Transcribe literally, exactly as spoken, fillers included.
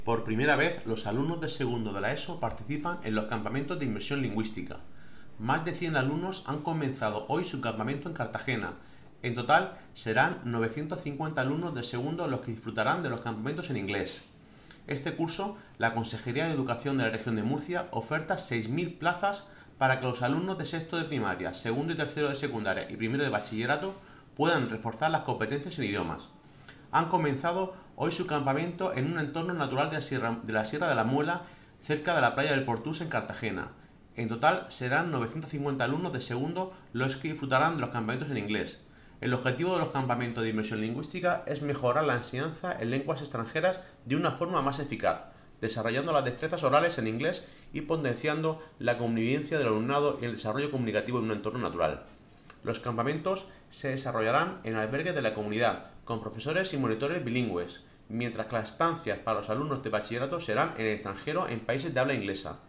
Por primera vez, los alumnos de segundo de la ESO participan en los campamentos de inmersión lingüística. Más de cien alumnos han comenzado hoy su campamento en Cartagena. En total, serán novecientos cincuenta alumnos de segundo los que disfrutarán de los campamentos en inglés. Este curso, la Consejería de Educación de la Región de Murcia oferta seis mil plazas para que los alumnos de sexto de primaria, segundo y tercero de secundaria y primero de bachillerato puedan reforzar las competencias en idiomas. Han comenzado hoy su campamento en un entorno natural de la Sierra de la, Sierra de la Muela, cerca de la playa del Portús en Cartagena. En total serán novecientos cincuenta alumnos de segundo los que disfrutarán de los campamentos en inglés. El objetivo de los campamentos de inmersión lingüística es mejorar la enseñanza en lenguas extranjeras de una forma más eficaz, desarrollando las destrezas orales en inglés y potenciando la convivencia del alumnado y el desarrollo comunicativo en un entorno natural. Los campamentos se desarrollarán en albergues de la comunidad, con profesores y monitores bilingües, mientras que las estancias para los alumnos de bachillerato serán en el extranjero en países de habla inglesa.